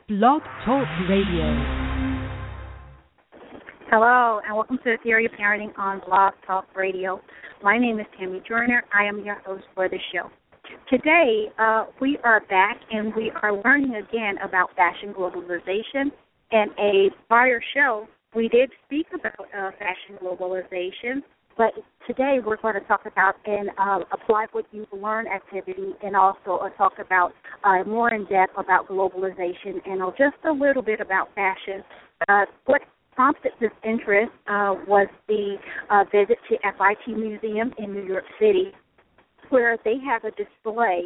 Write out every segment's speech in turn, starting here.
Blog Talk Radio. Hello, and welcome to the Theory of Parenting on Blog Talk Radio. My name is Tammy Joyner. I am your host for the show. Today, we are back, and we are learning again about fashion globalization. In a prior show, we did speak about fashion globalization, but today we're going to talk about and apply what you've learned activity, and also talk about more in depth about globalization and just a little bit about fashion. What prompted this interest was the visit to FIT Museum in New York City, where they have a display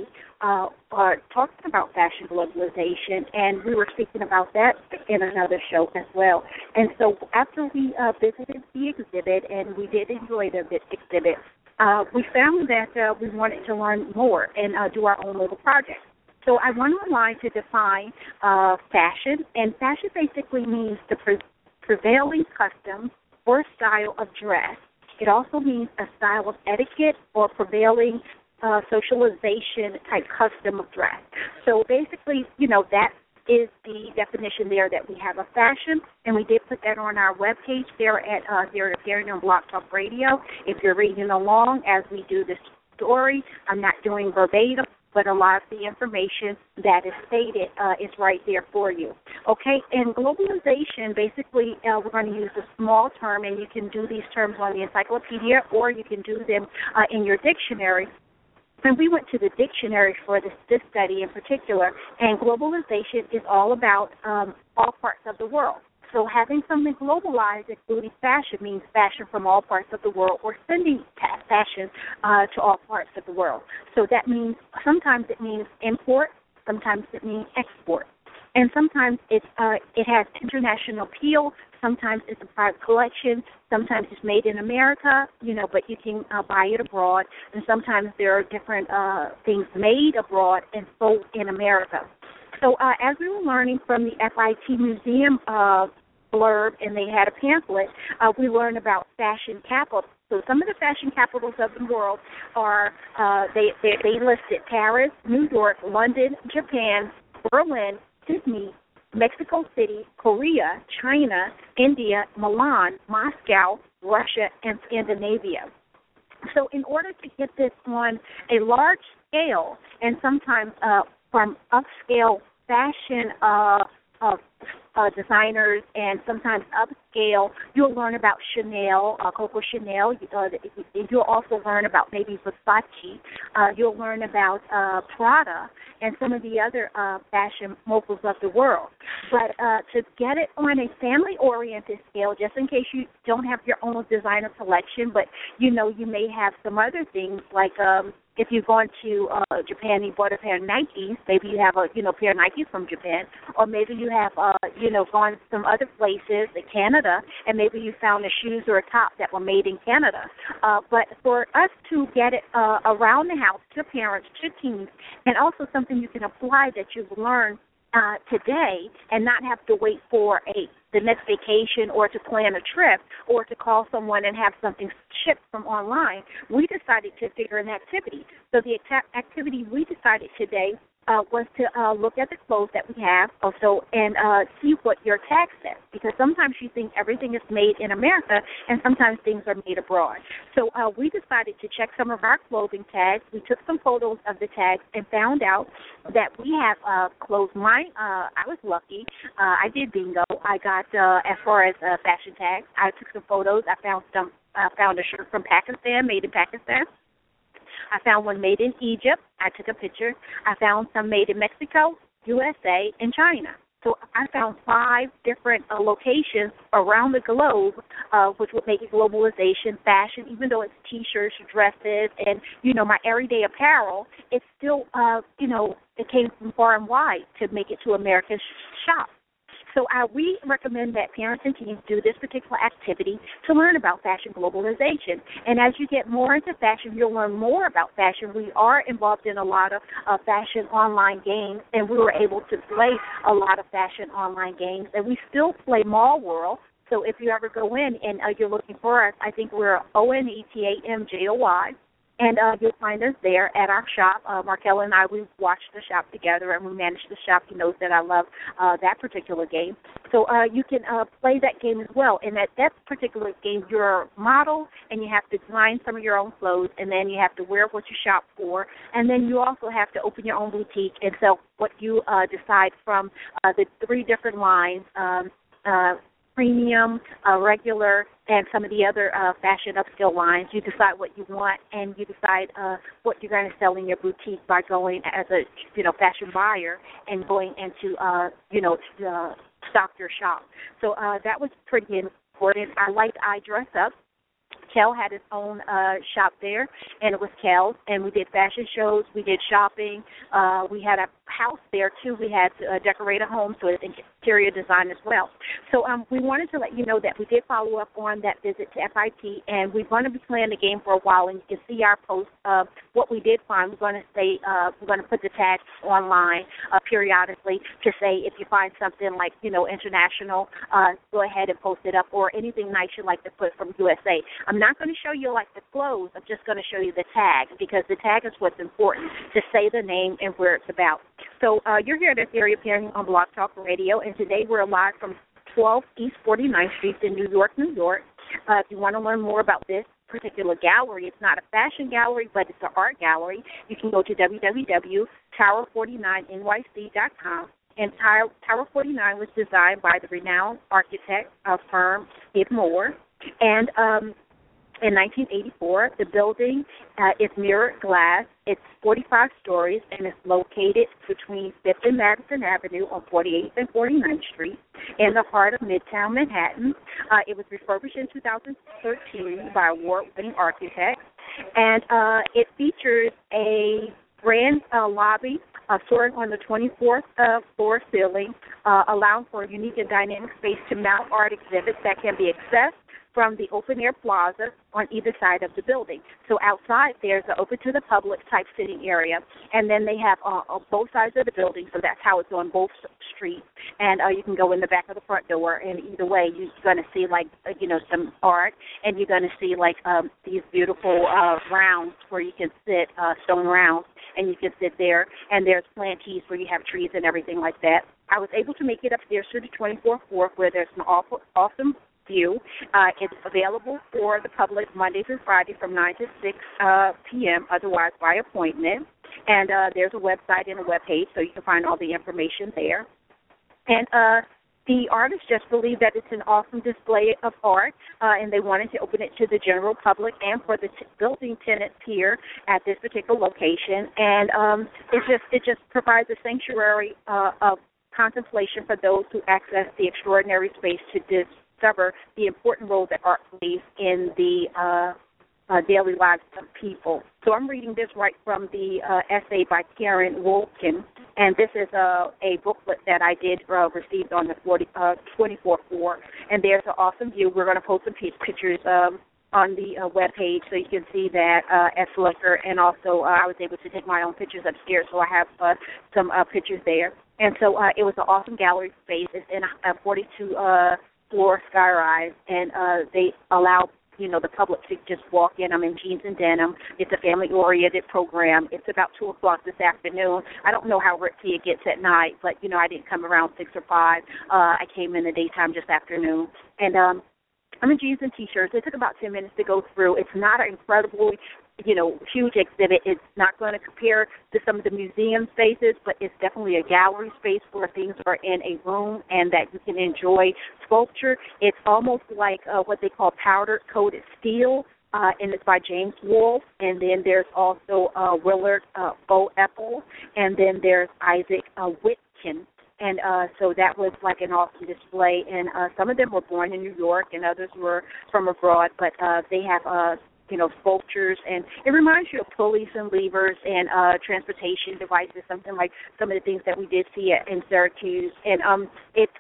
talking about fashion globalization, and we were speaking about that in another show as well. And so after we visited the exhibit, and we did enjoy the exhibit, we found that we wanted to learn more and do our own little project. So I went online to define fashion, and fashion basically means the prevailing custom or style of dress. It also means a style of etiquette or prevailing socialization type custom of dress. So basically, that is the definition there that we have of fashion, and we did put that on our webpage there at Theory of Parenting on Blog Talk Radio. If you're reading along as we do this story, I'm not doing verbatim, but a lot of the information that is stated is right there for you. Okay, and globalization, basically, we're going to use a small term, and you can do these terms on the encyclopedia, or you can do them in your dictionary. And we went to the dictionary for this study in particular, and globalization is all about all parts of the world. So having something globalized, including fashion, means fashion from all parts of the world, or sending fashion to all parts of the world. So that means sometimes it means import, sometimes it means export. And sometimes it has international appeal, sometimes it's a private collection, sometimes it's made in America, but you can buy it abroad, and sometimes there are different things made abroad and sold in America. So as we were learning from the FIT Museum blurb, and they had a pamphlet, we learned about fashion capital. So some of the fashion capitals of the world are, they listed Paris, New York, London, Japan, Berlin, Sydney, Mexico City, Korea, China, India, Milan, Moscow, Russia, and Scandinavia. So in order to get this on a large scale, and sometimes from upscale fashion designers, and sometimes upscale, you'll learn about Chanel, Coco Chanel. You'll also learn about maybe Versace. You'll learn about Prada and some of the other fashion moguls of the world. But to get it on a family-oriented scale, just in case you don't have your own designer collection, but you may have some other things like if you've gone to Japan, you bought a pair of Nikes. Maybe you have a pair of Nikes from Japan, or maybe you have gone some other places, like Canada, and maybe you found a shoes or a top that were made in Canada. But for us to get it around the house to parents, to teens, and also something you can apply that you've learned today, and not have to wait for the next vacation, or to plan a trip, or to call someone and have something shipped from online, we decided to figure an activity. So the activity we decided today was to look at the clothes that we have also, and see what your tag says, because sometimes you think everything is made in America, and sometimes things are made abroad. So we decided to check some of our clothing tags. We took some photos of the tags and found out that we have clothes. I was lucky. I did bingo. I got, as far as fashion tags, I took some photos. I found a shirt from Pakistan, made in Pakistan. I found one made in Egypt. I took a picture. I found some made in Mexico, USA, and China. So I found 5 different locations around the globe, which would make it globalization, fashion, even though it's T-shirts, dresses, and, my everyday apparel, it's still, it came from far and wide to make it to American shops. So we recommend that parents and teens do this particular activity to learn about fashion globalization. And as you get more into fashion, you'll learn more about fashion. We are involved in a lot of fashion online games, and we were able to play a lot of fashion online games. And we still play Mall World. So if you ever go in and you're looking for us, I think we're ONETAMJOY. And you'll find us there at our shop. Markella and I, we watched the shop together, and we managed the shop. He knows that I love that particular game. So you can play that game as well. And at that particular game, you're a model, and you have to design some of your own clothes, and then you have to wear what you shop for. And then you also have to open your own boutique and sell what you decide from the 3 different lines, premium, regular, and some of the other fashion upscale lines. You decide what you want, and you decide what you're going to sell in your boutique by going as a fashion buyer and going into stock your shop. So that was pretty important. I liked I Dress Up. Kel had his own shop there, and it was Kel's, and we did fashion shows, we did shopping, we had a house there too. We had to decorate a home, so it's interior design as well. So we wanted to let you know that we did follow up on that visit to FIT, and we're going to be playing the game for a while, and you can see our post of what we did find. We're going to put the tags online periodically to say if you find something like international, go ahead and post it up, or anything nice you'd like to put from USA. I'm not going to show you like the clothes. I'm just going to show you the tag, because the tag is what's important, to say the name and where it's about. So you're here at Ethereal Parenting on Blog Talk Radio, and today we're live from 12 East 49th Street in New York, New York. If you want to learn more about this particular gallery, it's not a fashion gallery, but it's an art gallery. You can go to www.tower49nyc.com. And Tower 49 was designed by the renowned architect firm Skidmore Moore. And in 1984, the building is mirrored glass. It's 45 stories, and it's located between 5th and Madison Avenue on 48th and 49th Street in the heart of Midtown Manhattan. It was refurbished in 2013 by award-winning architects, and it features a grand lobby soaring on the 24th floor ceiling, allowing for a unique and dynamic space to mount art exhibits that can be accessed from the open-air plaza on either side of the building. So outside, there's an open-to-the-public type sitting area, and then they have on both sides of the building, so that's how it's on both streets. And you can go in the back of the front door, and either way, you're going to see, some art, and you're going to see, these beautiful rounds where you can sit, stone rounds, and you can sit there, and there's planties where you have trees and everything like that. I was able to make it upstairs to the 24th floor, where there's an awesome view. It's available for the public Monday through Friday from 9 to 6 p.m., otherwise by appointment. And there's a website and a webpage, so you can find all the information there. And the artists just believe that it's an awesome display of art, and they wanted to open it to the general public and for the building tenants here at this particular location. And it just provides a sanctuary of contemplation for those who access the extraordinary space to discover the important role that art plays in the daily lives of people. So I'm reading this right from the essay by Karen Wolkin, and this is a booklet that I did receive on the 24th floor, and there's an awesome view. We're going to post some pictures on the webpage so you can see that at Flickr, and also I was able to take my own pictures upstairs, so I have some pictures there. And so it was an awesome gallery space. It's in a 42-floor skyrise, and they allow the public to just walk in. I'm in jeans and denim. It's a family-oriented program. It's about 2 o'clock this afternoon. I don't know how ritzy it gets at night, but, I didn't come around 6 or 5. I came in the daytime, just afternoon. And I'm in jeans and T-shirts. It took about 10 minutes to go through. It's not an incredibly huge exhibit. It's not going to compare to some of the museum spaces, but it's definitely a gallery space where things are in a room and that you can enjoy sculpture. It's almost like what they call powder-coated steel, and it's by James Wolfe. And then there's also Willard Boepple, and then there's Isaac Whitkin. And so that was like an awesome display. And some of them were born in New York, and others were from abroad, but they have sculptures, and it reminds you of pulleys and levers and transportation devices, something like some of the things that we did see in Syracuse. And it's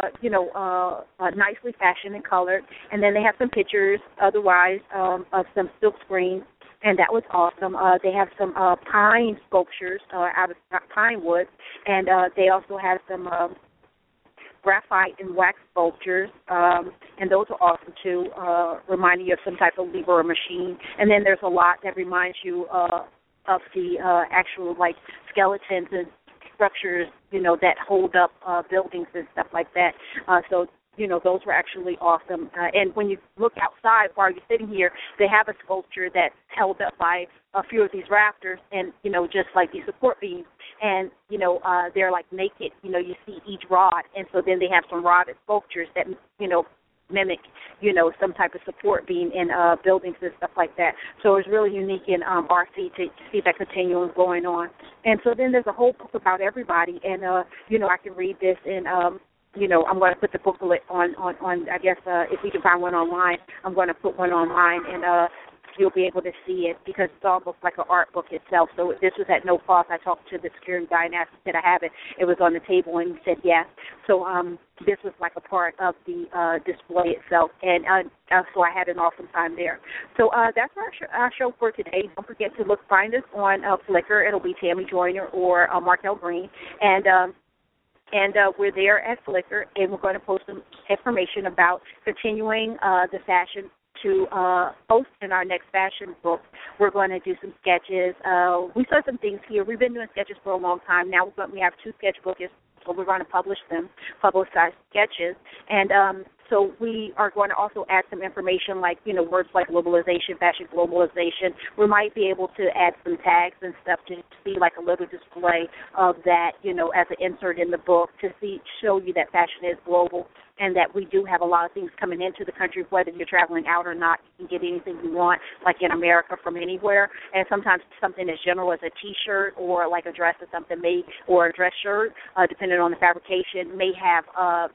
nicely fashioned and colored. And then they have some pictures otherwise of some silk screens, and that was awesome. They have some pine sculptures out of pine wood, and they also have some graphite and wax sculptures, and those are awesome too, reminding you of some type of lever or machine. And then there's a lot that reminds you of the actual like skeletons and structures, that hold up buildings and stuff like that. So those were actually awesome. And when you look outside while you're sitting here, they have a sculpture that's held up by a few of these rafters and, just like these support beams. And, they're like naked. You see each rod. And so then they have some rodded sculptures that, mimic, some type of support beam in buildings and stuff like that. So it's really unique in RC to see that continuum going on. And so then there's a whole book about everybody. And, I can read this and, I'm going to put the booklet on I guess, if we can find one online, I'm going to put one online and you'll be able to see it because it's almost like an art book itself. So this was at no cost. I talked to the security guy and asked him, did I have it? It was on the table and he said yes. So this was like a part of the display itself. And so I had an awesome time there. So that's our show for today. Don't forget to find us on Flickr. It'll be Tammy Joyner or Markel Green. And we're there at Flickr, and we're going to post some information about continuing the fashion to post in our next fashion book. We're going to do some sketches. We saw some things here. We've been doing sketches for a long time. Now we have 2 sketchbooks, so we're going to publish them, publicized sketches. And so we are going to also add some information like, words like globalization, fashion globalization. We might be able to add some tags and stuff to see like a little display of that, as an insert in the book to show you that fashion is global and that we do have a lot of things coming into the country, whether you're traveling out or not. You can get anything you want, like in America, from anywhere. And sometimes something as general as a T-shirt or like a dress or something or a dress shirt, depending on the fabrication, may have,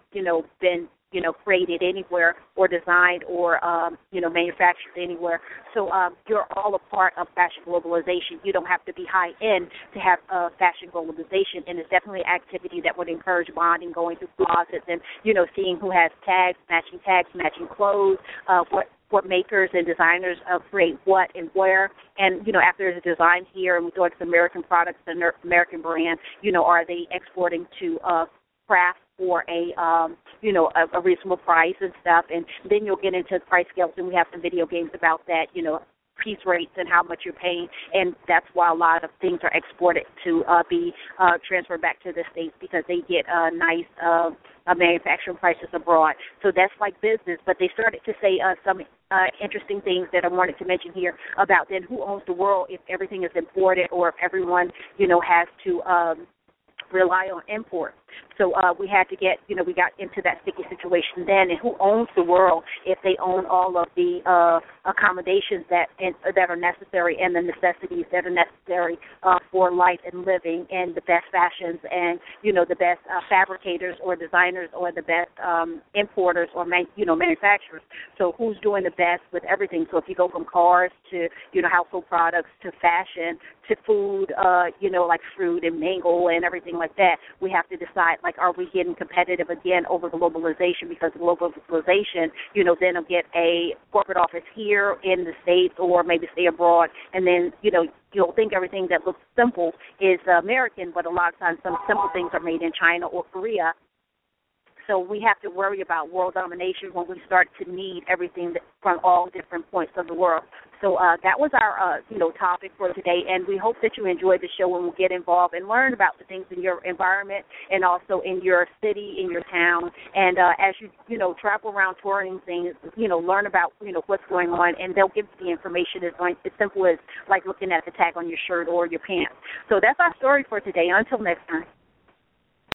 been created anywhere or designed or, manufactured anywhere. So you're all a part of fashion globalization. You don't have to be high-end to have fashion globalization, and it's definitely an activity that would encourage bonding, going through closets and, seeing who has tags, matching clothes, what makers and designers create what and where. And, after there's a design here and we go into American products, the American brand, are they exporting to craft for a reasonable price and stuff, and then you'll get into price scales, and we have some video games about that, piece rates and how much you're paying, and that's why a lot of things are exported to be transferred back to the States because they get nice manufacturing prices abroad. So that's like business, but they started to say some interesting things that I wanted to mention here about then who owns the world if everything is imported or if everyone, has to rely on import. So we had to get, we got into that sticky situation then, and who owns the world if they own all of the accommodations that are necessary and the necessities that are necessary for life and living and the best fashions and, the best fabricators or designers or the best importers or, manufacturers. So who's doing the best with everything? So if you go from cars to, household products to fashion to food, like fruit and mango and everything like that, we have to decide, like, are we getting competitive again over globalization? Because globalization, then will get a corporate office here in the States or maybe stay abroad, and then, you'll think everything that looks simple is American, but a lot of times some simple things are made in China or Korea. So we have to worry about world domination when we start to need everything from all different points of the world. So that was our, topic for today, and we hope that you enjoyed the show and will get involved and learn about the things in your environment and also in your city, in your town. And as you, travel around touring things, learn about, what's going on, and they'll give you the information as simple as, like, looking at the tag on your shirt or your pants. So that's our story for today. Until next time.